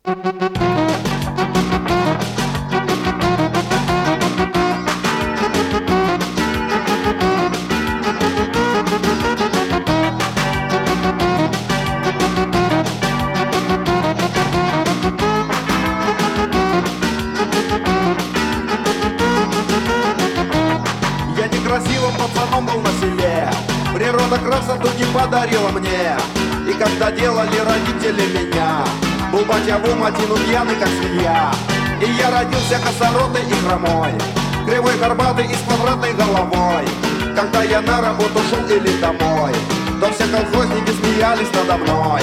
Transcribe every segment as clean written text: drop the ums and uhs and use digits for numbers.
Я некрасивым пацаном был на селе, природа красоту не подарила мне. И когда делали родители меня, был батя в ум один пьяный, как свинья. И я родился косоротый и хромой, кривой, горбатый и с квадратной головой. Когда я на работу шел или домой, то все колхозники смеялись надо мной.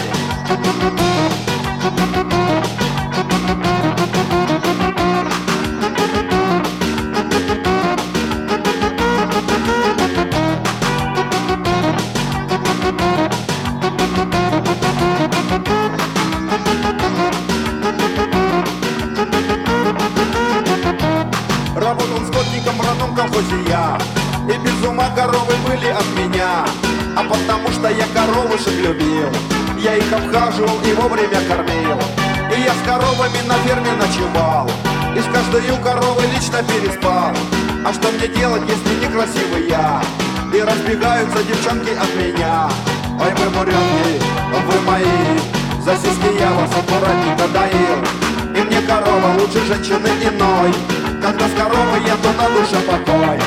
Работал скотником в родном колхозе я, и без ума коровы были от меня. А потому что я коровушек любил, я их обхаживал и вовремя кормил. И я с коровами на ферме ночевал, и с каждой коровой лично переспал. А что мне делать, если некрасивый я, и разбегаются девчонки от меня? Ой, вы буренки, вы мои, за сиськи я вас аккуратненько доил. И мне корова лучше женщины иной, когда с коровой я, то на душе покой.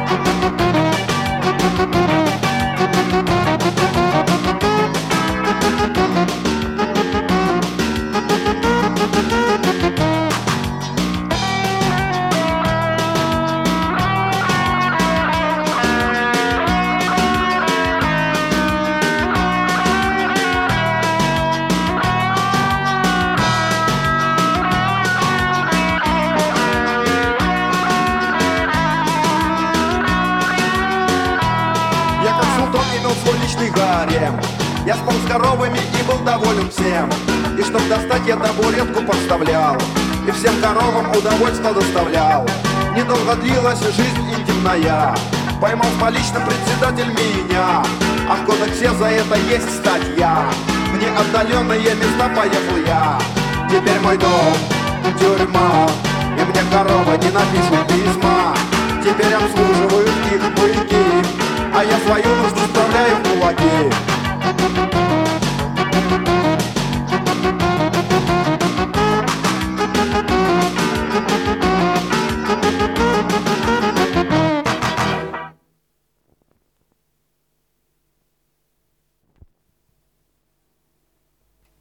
Свой личный гарем. Я спал с коровами и был доволен всем. И чтоб достать, я табуретку подставлял, и всем коровам удовольствие доставлял. Недолго длилась жизнь интимная, поймал с поличным председатель меня. А в кодексе за это есть статья, мне отдаленные места поехал я. Теперь мой дом тюрьма, и мне коровы не напишут письма. Теперь обслуживают их быки, а я свою нужду вставляю в кулаки.